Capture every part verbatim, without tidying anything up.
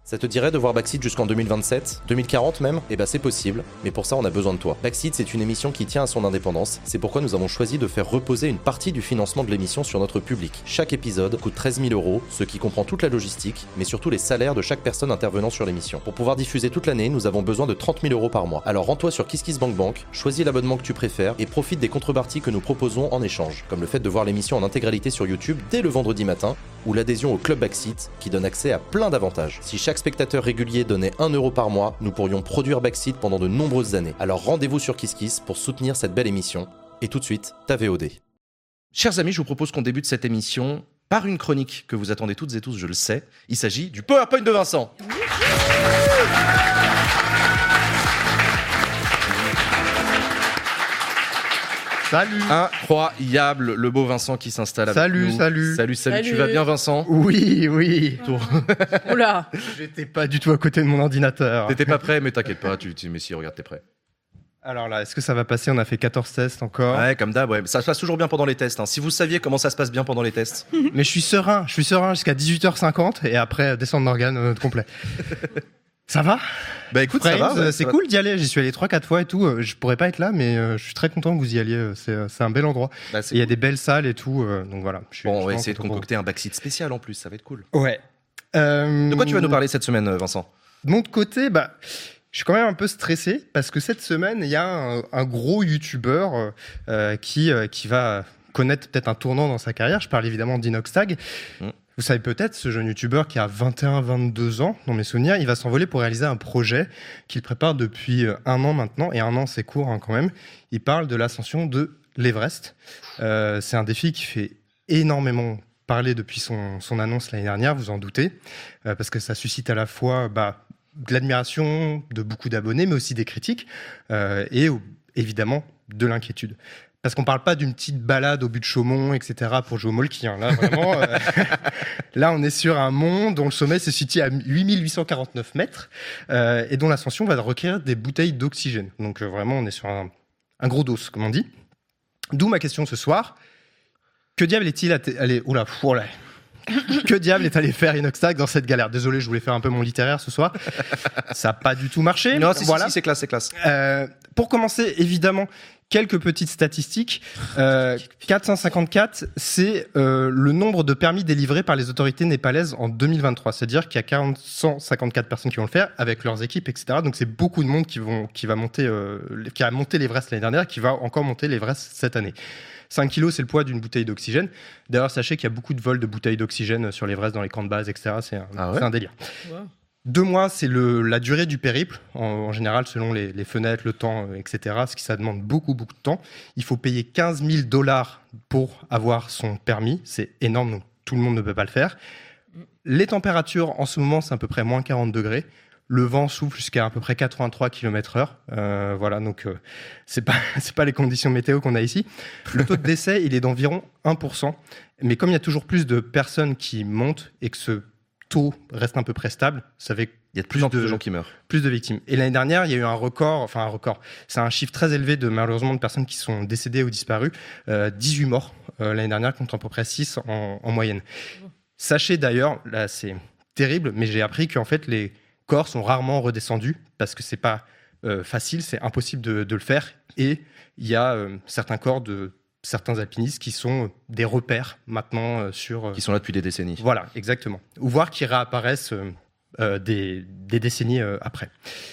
Ça te dirait de voir Backseat jusqu'en deux mille vingt-sept, deux mille quarante même? Eh ben c'est possible, mais pour ça on a besoin de toi. Backseat, c'est une émission qui tient à son indépendance, c'est pourquoi nous avons choisi de faire reposer une partie du financement de l'émission sur notre public. Chaque épisode coûte treize mille euros, ce qui comprend toute la logistique, mais surtout les salaires de chaque personne intervenant sur l'émission. Pour pouvoir diffuser toute l'année, nous avons besoin de trente mille euros par mois. Alors rends-toi sur KissKissBankBank, choisis l'abonnement que tu préfères et profite des contreparties que nous proposons en échange, comme le fait de voir l'émission en intégralité sur YouTube dès le vendredi matin, ou l'adhésion au Club Backseat qui donne accès à plein d'avantages. Si chaque spectateur régulier donnait un euro par mois, nous pourrions produire Backseat pendant de nombreuses années. Alors rendez-vous sur KissKiss pour soutenir cette belle émission. Et tout de suite, ta V O D. Chers amis, je vous propose qu'on débute cette émission par une chronique que vous attendez toutes et tous, je le sais. Il s'agit du PowerPoint de Vincent. Salut. Incroyable, le beau Vincent qui s'installe avec salut, nous. Salut, salut. Salut, salut. Tu vas bien, Vincent? Oui, oui. Oula. J'étais pas du tout à côté de mon ordinateur. T'étais pas prêt, mais t'inquiète pas, tu, tu, mais si, regarde, t'es prêt. Alors là, est-ce que ça va passer? On a fait quatorze tests encore. Ouais, comme d'hab, ouais. Ça se passe toujours bien pendant les tests. Hein. Si vous saviez comment ça se passe bien pendant les tests. Mais je suis serein, je suis serein jusqu'à dix-huit heures cinquante et après, descendre d'organes euh, complet. Ça va? Bah écoute, Frames, ça va. Ouais, c'est ça cool d'y aller. J'y suis allé trois quatre fois et tout. Je pourrais pas être là, mais euh, je suis très content que vous y alliez. C'est, c'est un bel endroit. Bah, il y a cool. des belles salles et tout. Euh, donc voilà. Je suis, Bon, je on va suis essayer de content concocter un Backseat spécial en plus, ça va être cool. pour vous. Ouais. Euh, De quoi tu vas nous parler cette semaine, Vincent? De mon côté, bah, je suis quand même un peu stressé parce que cette semaine, il y a un, un gros youtubeur euh, qui, euh, qui va connaître peut-être un tournant dans sa carrière. Je parle évidemment d'Inoxtag. Mmh. Vous savez peut-être, ce jeune youtubeur qui a vingt et un vingt-deux ans, dans mes souvenirs, il va s'envoler pour réaliser un projet qu'il prépare depuis un an maintenant. Et un an, c'est court hein, quand même. Il parle de l'ascension de l'Everest. Euh, c'est un défi qui fait énormément parler depuis son, son annonce l'année dernière, vous en doutez, euh, parce que ça suscite à la fois bah, de l'admiration de beaucoup d'abonnés, mais aussi des critiques, euh, et évidemment de l'inquiétude. Parce qu'on ne parle pas d'une petite balade au but de Chaumont, et cetera, pour jouer au Molki. Hein. Là, vraiment, euh, là, on est sur un mont dont le sommet se situe à huit mille huit cent quarante-neuf mètres euh, et dont l'ascension va requérir des bouteilles d'oxygène. Donc, euh, vraiment, on est sur un, un gros dos, comme on dit. D'où ma question ce soir. Que diable est-il allé... Oula, oula. Que diable est allé faire Inoxtag dans cette galère? Désolé, je voulais faire un peu mon littéraire ce soir. Ça n'a pas du tout marché. Non, si, voilà. si, si, c'est classe, c'est classe. Euh, pour commencer, évidemment, quelques petites statistiques. Euh, quatre cent cinquante-quatre, c'est euh, le nombre de permis délivrés par les autorités népalaises en deux mille vingt-trois. C'est-à-dire qu'il y a quatre cent cinquante-quatre personnes qui vont le faire avec leurs équipes, et cetera. Donc c'est beaucoup de monde qui, vont, qui, va monter, euh, qui a monté l'Everest l'année dernière, qui va encore monter l'Everest cette année. cinq kilos, c'est le poids d'une bouteille d'oxygène. D'ailleurs, sachez qu'il y a beaucoup de vols de bouteilles d'oxygène sur l'Everest, dans les camps de base, et cetera. C'est un, ah ouais c'est un délire. Wow. Deux mois, c'est le, la durée du périple, en, en général, selon les, les fenêtres, le temps, euh, et cetera. Ce qui ça demande beaucoup, beaucoup de temps. Il faut payer quinze mille dollars pour avoir son permis. C'est énorme, donc tout le monde ne peut pas le faire. Les températures, en ce moment, c'est à peu près moins quarante degrés. Le vent souffle jusqu'à à peu près quatre-vingt-trois kilomètres heure. Euh, voilà, donc euh, c'est pas c'est pas les conditions météo qu'on a ici. Le taux de décès, il est d'environ un pour cent. Mais comme il y a toujours plus de personnes qui montent et que ce taux reste à peu près stable, ça fait il y a de plus en plus de gens qui meurent. Plus de victimes. Et l'année dernière, il y a eu un record, enfin un record, c'est un chiffre très élevé de malheureusement de personnes qui sont décédées ou disparues, euh, dix-huit morts euh, l'année dernière contre à peu près six en, en moyenne. Sachez d'ailleurs, là c'est terrible, mais j'ai appris qu'en fait les corps sont rarement redescendus parce que c'est pas euh, facile, c'est impossible de, de le faire. Et il y a euh, certains corps de certains alpinistes qui sont des repères maintenant euh, sur... Euh, qui sont là depuis des décennies. Voilà, exactement. Ou voire qui réapparaissent euh, euh, des, des décennies euh, après.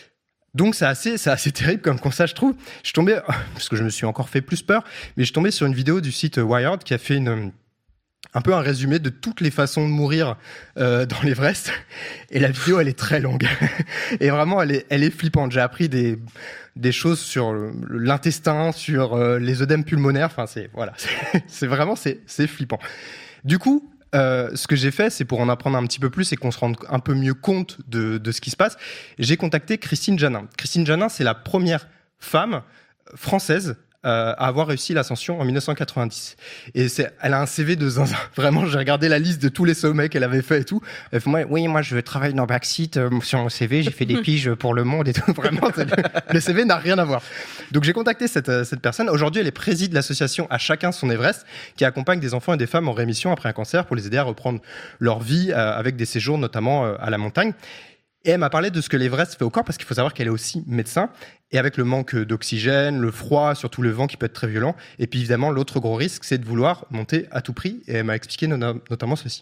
Donc c'est assez, c'est assez terrible comme constat, je trouve. Je suis tombé, parce que je me suis encore fait plus peur, mais je suis tombé sur une vidéo du site Wired qui a fait une... un peu un résumé de toutes les façons de mourir euh, dans l'Everest. Et la vidéo, elle est très longue. Et vraiment, elle est, elle est flippante. J'ai appris des, des choses sur l'intestin, sur euh, les œdèmes pulmonaires. Enfin, c'est, voilà, c'est, c'est vraiment, c'est, c'est flippant. Du coup, euh, ce que j'ai fait, c'est pour en apprendre un petit peu plus et qu'on se rende un peu mieux compte de, de ce qui se passe. J'ai contacté Christine Janin. Christine Janin, c'est la première femme française Euh, à avoir réussi l'ascension en dix-neuf cent quatre-vingt-dix. Et c'est, elle a un C V de zinzin. Vraiment, j'ai regardé la liste de tous les sommets qu'elle avait fait et tout. Elle fait, moi, oui, moi, je travaille dans Backseat, euh, sur mon C V, j'ai fait des piges pour Le Monde et tout. Vraiment, le, le C V n'a rien à voir. Donc, j'ai contacté cette, euh, cette personne. Aujourd'hui, elle est présidente de l'association À Chacun Son Everest, qui accompagne des enfants et des femmes en rémission après un cancer pour les aider à reprendre leur vie euh, avec des séjours, notamment euh, à la montagne. Et elle m'a parlé de ce que l'Everest fait au corps, parce qu'il faut savoir qu'elle est aussi médecin. Et avec le manque d'oxygène, le froid, surtout le vent qui peut être très violent. Et puis évidemment, l'autre gros risque, c'est de vouloir monter à tout prix. Et elle m'a expliqué no- notamment ceci.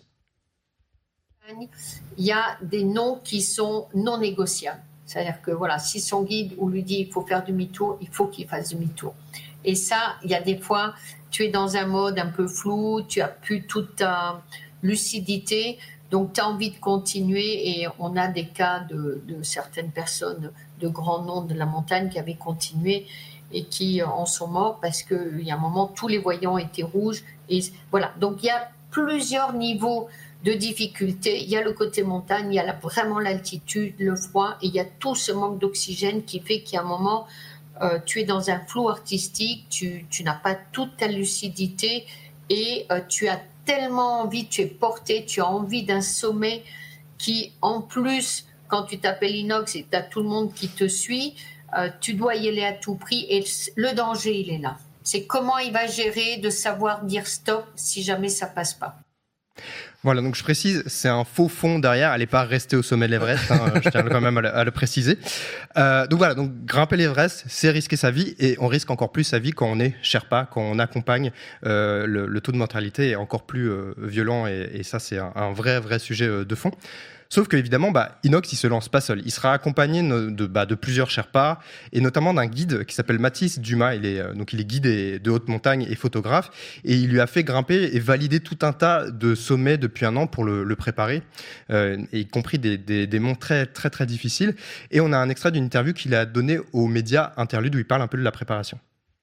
Il y a des noms qui sont non négociables. C'est-à-dire que voilà, si son guide ou lui dit il faut faire demi-tour, il faut qu'il fasse demi-tour. Et ça, il y a des fois, tu es dans un mode un peu flou, tu as plus toute ta lucidité. Donc, tu as envie de continuer et on a des cas de, de certaines personnes de grands noms de la montagne qui avaient continué et qui en sont morts parce qu'il y a un moment, tous les voyants étaient rouges. Et voilà. Donc, il y a plusieurs niveaux de difficulté. Il y a le côté montagne, il y a la, vraiment l'altitude, le froid et il y a tout ce manque d'oxygène qui fait qu'à un moment, euh, tu es dans un flou artistique, tu, tu n'as pas toute ta lucidité et euh, tu as tellement envie, tu es porté, tu as envie d'un sommet qui, en plus, quand tu t'appelles Inox et tu as tout le monde qui te suit, euh, tu dois y aller à tout prix et le danger, il est là. C'est comment il va gérer de savoir dire stop si jamais ça passe pas. Voilà, donc je précise, c'est un faux fond derrière, elle n'est pas restée au sommet de l'Everest, hein, je tiens quand même à le, à le préciser. Euh, donc voilà, donc grimper l'Everest, c'est risquer sa vie, et on risque encore plus sa vie quand on est Sherpa, quand on accompagne, euh, le, le taux de mortalité est encore plus euh, violent, et, et ça c'est un, un vrai, vrai sujet euh, de fond. Sauf que évidemment, bah, Inox, il se lance pas seul. Il sera accompagné de, bah, de plusieurs Sherpas et notamment d'un guide qui s'appelle Mathis Dumas. Il est euh, donc il est guide et, de haute montagne et photographe et il lui a fait grimper et valider tout un tas de sommets depuis un an pour le, le préparer, euh, et y compris des, des, des monts très très très difficiles. Et on a un extrait d'une interview qu'il a donnée aux médias Interlude où il parle un peu de la préparation.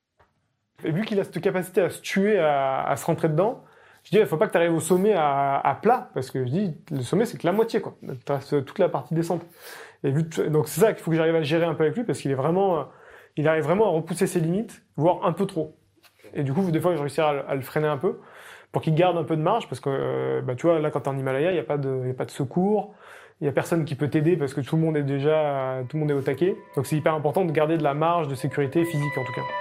Et vu qu'il a cette capacité à se tuer, à, à se rentrer dedans. Je dis, il ne faut pas que tu arrives au sommet à, à plat, parce que je dis, le sommet, c'est que la moitié, quoi. Tu as toute la partie descente. Et vu que, donc, c'est ça qu'il faut que j'arrive à gérer un peu avec lui, parce qu'il est vraiment, il arrive vraiment à repousser ses limites, voire un peu trop. Et du coup, des fois, je réussis à, à le freiner un peu, pour qu'il garde un peu de marge, parce que, bah, tu vois, là, quand tu es en Himalaya, il n'y a pas de, il y a pas de secours, il n'y a personne qui peut t'aider, parce que tout le monde est déjà, tout le monde est au taquet. Donc, c'est hyper important de garder de la marge de sécurité physique, en tout cas.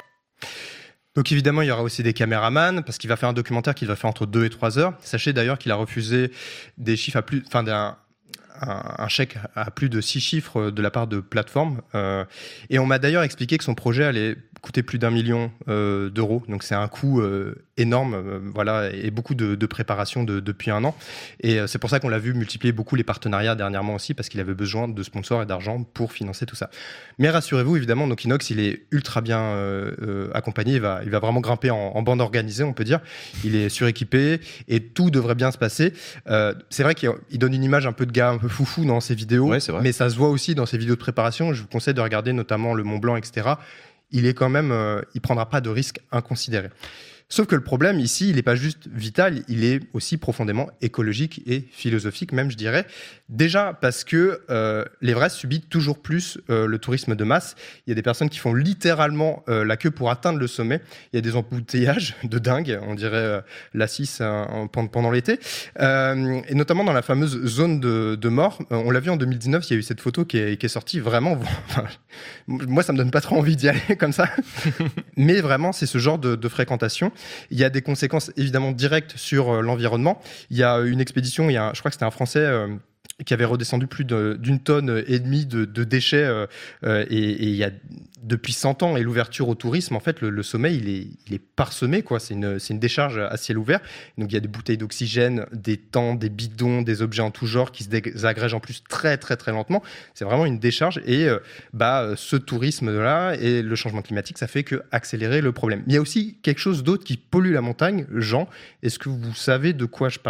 Donc évidemment, il y aura aussi des caméramans, parce qu'il va faire un documentaire qu'il va faire entre deux et trois heures. Sachez d'ailleurs qu'il a refusé des chiffres à plus, enfin d'un, un, un chèque à plus de six chiffres de la part de plateformes. Euh, et on m'a d'ailleurs expliqué que son projet allait coûter plus d'un million euh, d'euros. Donc c'est un coût euh, énorme, euh, voilà, et beaucoup de, de préparation de, depuis un an. Et euh, c'est pour ça qu'on l'a vu multiplier beaucoup les partenariats dernièrement aussi, parce qu'il avait besoin de sponsors et d'argent pour financer tout ça. Mais rassurez-vous, évidemment, donc Inox, il est ultra bien euh, euh, accompagné. Il va, il va vraiment grimper en, en bande organisée, on peut dire. Il est suréquipé et tout devrait bien se passer. Euh, c'est vrai qu'il donne une image un peu de gars un peu foufou dans ses vidéos, Ouais, c'est vrai. mais ça se voit aussi dans ses vidéos de préparation. Je vous conseille de regarder notamment le Mont Blanc, et cetera. Il est quand même, euh, il prendra pas de risques inconsidérés. Sauf que le problème ici, il n'est pas juste vital, il est aussi profondément écologique et philosophique, même je dirais. Déjà parce que euh, l'Everest subit toujours plus euh, le tourisme de masse. Il y a des personnes qui font littéralement euh, la queue pour atteindre le sommet. Il y a des embouteillages de dingue, on dirait euh, la six hein, pendant l'été. Euh, et notamment dans la fameuse zone de, de mort. Euh, on l'a vu en deux mille dix-neuf, il y a eu cette photo qui est, qui est sortie vraiment... Enfin, moi, ça me donne pas trop envie d'y aller comme ça. Mais vraiment, c'est ce genre de, de fréquentation. Il y a des conséquences évidemment directes sur euh, l'environnement. Il y a une expédition, il y a, je crois que c'était un Français euh, qui avait redescendu plus de, d'une tonne et demie de, de déchets euh, euh, et, et il y a depuis cent ans et l'ouverture au tourisme, en fait, le, le sommet, il est, il est parsemé, quoi. C'est une, c'est une décharge à ciel ouvert. Donc, il y a des bouteilles d'oxygène, des tentes, des bidons, des objets en tout genre qui se désagrègent en plus très, très, très lentement. C'est vraiment une décharge et euh, bah, ce tourisme-là et le changement climatique, ça fait que accélérer le problème. Il y a aussi quelque chose d'autre qui pollue la montagne. Jean, est-ce que vous savez de quoi je parle ?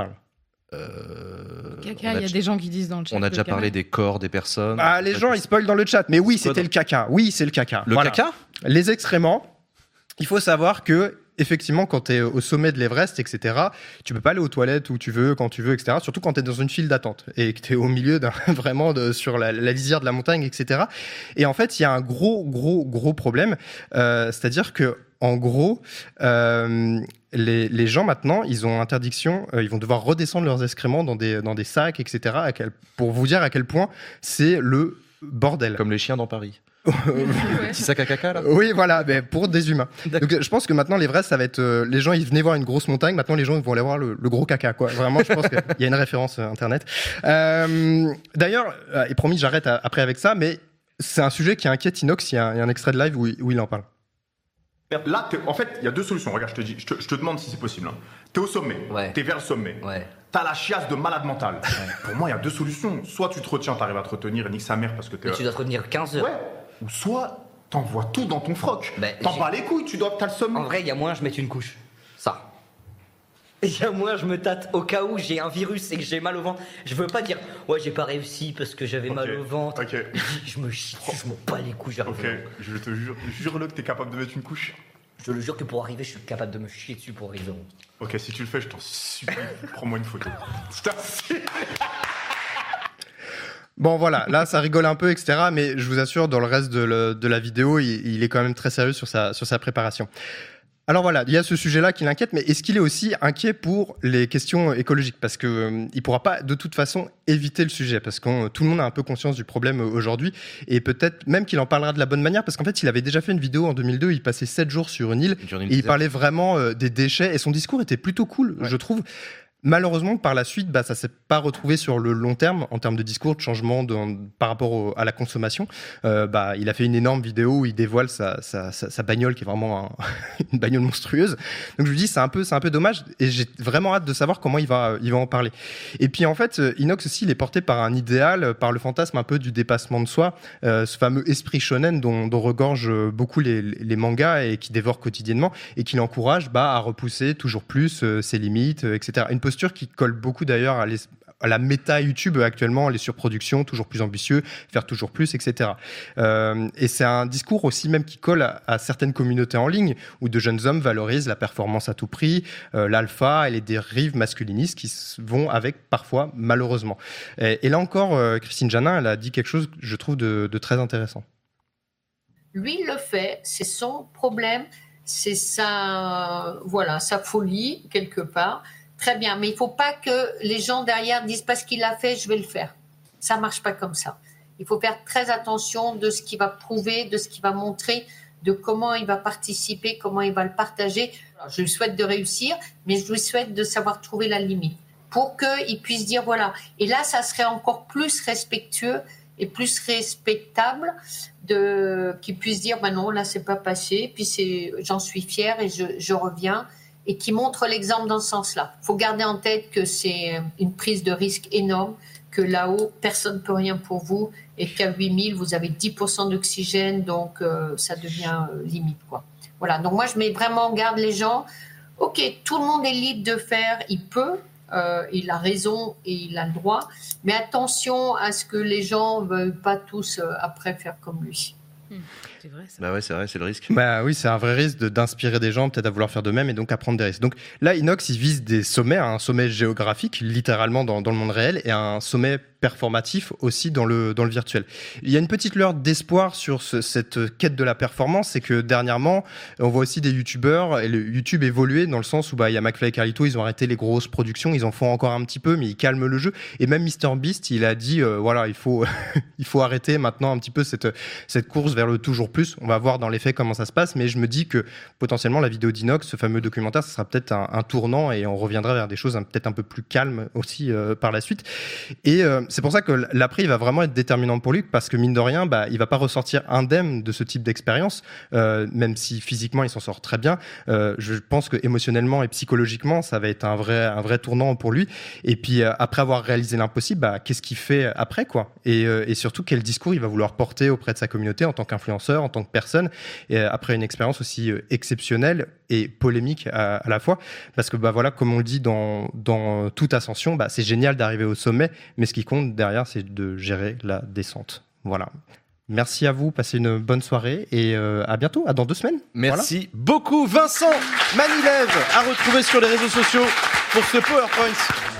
Euh, Caca, il y a des gens qui disent dans le chat. On a déjà caca. parlé des corps des personnes. Ah, les gens, ils spoilent dans le chat. Mais oui, c'était le caca. Oui, c'est le caca. Le Voilà. caca ? Les excréments, il faut savoir que, effectivement, quand tu es au sommet de l'Everest, et cetera, tu peux pas aller aux toilettes où tu veux, quand tu veux, et cetera. Surtout quand tu es dans une file d'attente et que tu es au milieu d'un, vraiment de, sur la, la lisière de la montagne, et cetera. Et en fait, il y a un gros, gros, gros problème. Euh, c'est-à-dire que, en gros, euh, les, les gens maintenant, ils ont interdiction, euh, ils vont devoir redescendre leurs excréments dans des, dans des sacs, et cetera. À quel, pour vous dire à quel point c'est le bordel. Comme les chiens dans Paris. Petit sac à caca là. Oui, voilà, mais pour des humains. D'accord. Donc, je pense que maintenant les vrais, ça va être euh, les gens, ils venaient voir une grosse montagne. Maintenant, les gens ils vont aller voir le, le gros caca, quoi. Vraiment, je pense qu'il y a une référence euh, internet. Euh, d'ailleurs, euh, et promis, j'arrête à- après avec ça, mais c'est un sujet qui inquiète Inox. Il y a un, il y a un extrait de live où, il- où il en parle. Là, t'es- en fait, il y a deux solutions. Regarde, je te dis, je te, je te demande si c'est possible. Hein. T'es au sommet, Ouais. t'es vers le sommet. Ouais. T'as la chiasse de malade mental. Pour moi, il y a deux solutions. Soit tu te retiens, t'arrives à te retenir et nique sa mère parce que t'es. Mais tu dois te retenir quinze heures. Ouais. Ou soit t'envoies tout dans ton froc. Ben, T'en j'ai- bats les couilles, tu dois, t'as le sommet. En vrai, il y a moyen je mette une couche. Ça. Il y a moyen je me tâte au cas où j'ai un virus et que j'ai mal au ventre. Je veux pas dire ouais j'ai pas réussi parce que j'avais Ok. mal au ventre. Ok. Je me chie dessus, je m'en bats les couilles. j'arrive Ok, au- je te jure, jure-le que t'es capable de mettre une couche. Je le jure que pour arriver, je suis capable de me chier dessus pour arriver. au- Ok, si tu le fais, je t'en supplie, prends-moi une photo. Je t'en supplie. Bon, voilà, là, ça rigole un peu, et cetera. Mais je vous assure, dans le reste de, le- de la vidéo, il, il est quand même très sérieux sur sa, sur sa préparation. Alors voilà, il y a ce sujet-là qui l'inquiète, mais est-ce qu'il est aussi inquiet pour les questions écologiques? Parce que euh, il pourra pas de toute façon éviter le sujet, parce que tout le monde a un peu conscience du problème euh, aujourd'hui, et peut-être même qu'il en parlera de la bonne manière, parce qu'en fait, il avait déjà fait une vidéo en deux mille deux, il passait sept jours sur une île, Une journée et il déserte. parlait vraiment euh, des déchets, et son discours était plutôt cool, Ouais. je trouve. Malheureusement, par la suite, bah, ça s'est pas retrouvé sur le long terme en termes de discours, de changement de, par rapport au- à la consommation. Euh, bah, il a fait une énorme vidéo où il dévoile sa, sa, sa, sa bagnole qui est vraiment un- une bagnole monstrueuse. Donc je lui dis c'est un peu c'est un peu dommage et j'ai vraiment hâte de savoir comment il va il va en parler. Et puis en fait, euh, Inox aussi, il est porté par un idéal, euh, par le fantasme un peu du dépassement de soi, euh, ce fameux esprit shonen dont, dont regorgent euh, beaucoup les, les mangas et qui dévore quotidiennement et qui l'encourage bah, à repousser toujours plus euh, ses limites, euh, et cetera. Une posture qui colle beaucoup d'ailleurs à, l'es- à la méta YouTube actuellement, les surproductions, toujours plus ambitieux, faire toujours plus, et cetera. Euh, et c'est un discours aussi même qui colle à, à certaines communautés en ligne où de jeunes hommes valorisent la performance à tout prix, euh, l'alpha et les dérives masculinistes qui s- vont avec parfois malheureusement. Et, et là encore, euh, Christine Janin, elle a dit quelque chose, je trouve, de, de très intéressant. Lui, il le fait, c'est son problème, c'est sa, voilà, sa folie, quelque part. Très bien, mais il ne faut pas que les gens derrière disent parce qu'il l'a fait, je vais le faire. Ça ne marche pas comme ça. Il faut faire très attention de ce qu'il va prouver, de ce qu'il va montrer, de comment il va participer, comment il va le partager. Alors, je lui souhaite de réussir, mais je lui souhaite de savoir trouver la limite pour qu'il puisse dire voilà. Et là, ça serait encore plus respectueux et plus respectable de qu'il puisse dire bah non, là, c'est pas passé, puis c'est, j'en suis fier et je, je reviens. Et qui montre l'exemple dans ce sens-là. Il faut garder en tête que c'est une prise de risque énorme, que là-haut, personne ne peut rien pour vous, et qu'à huit mille, vous avez dix pour cent d'oxygène, donc euh, ça devient euh, limite, quoi. Voilà, donc moi, je mets vraiment en garde les gens. Ok, tout le monde est libre de faire, il peut, euh, il a raison et il a le droit, mais attention à ce que les gens ne veuillent pas tous euh, après faire comme lui. C'est vrai, ça. Bah ouais, c'est vrai, c'est le risque. Bah oui, c'est un vrai risque de- d'inspirer des gens peut-être à vouloir faire de même et donc à prendre des risques. Donc là, Inox, il vise des sommets, un sommet géographique, littéralement dans, dans le monde réel, et un sommet performatif aussi dans le, dans le virtuel. Il y a une petite lueur d'espoir sur ce- cette quête de la performance, c'est que dernièrement, on voit aussi des youtubeurs, et le YouTube évoluer dans le sens où bah, il y a McFly et Carlito, ils ont arrêté les grosses productions, ils en font encore un petit peu, mais ils calment le jeu. Et même MrBeast, il a dit, euh, voilà, il faut, il faut arrêter maintenant un petit peu cette, cette course vers le toujours plus. On va voir dans les faits comment ça se passe, mais je me dis que potentiellement la vidéo d'Inox, ce fameux documentaire, ça sera peut-être un, un tournant et on reviendra vers des choses hein, peut-être un peu plus calmes aussi euh, par la suite. Et euh, c'est pour ça que l'après, il va vraiment être déterminant pour lui, parce que mine de rien, bah, il va pas ressortir indemne de ce type d'expérience, euh, même si physiquement il s'en sort très bien. Euh, je pense que émotionnellement et psychologiquement, ça va être un vrai, un vrai tournant pour lui. Et puis euh, après avoir réalisé l'impossible, bah, qu'est-ce qu'il fait après, quoi? Et, euh, et surtout quel discours il va vouloir porter auprès de sa communauté en tant qu'influenceur, en tant que personne, et euh, après une expérience aussi euh, exceptionnelle et polémique à, à la fois, parce que bah voilà, comme on le dit dans dans toute ascension, bah c'est génial d'arriver au sommet, mais ce qui compte derrière, c'est de gérer la descente. Voilà. Merci à vous, passez une bonne soirée et euh, à bientôt, à dans deux semaines. Merci beaucoup Vincent Manilev, à retrouver sur les réseaux sociaux pour ce PowerPoint.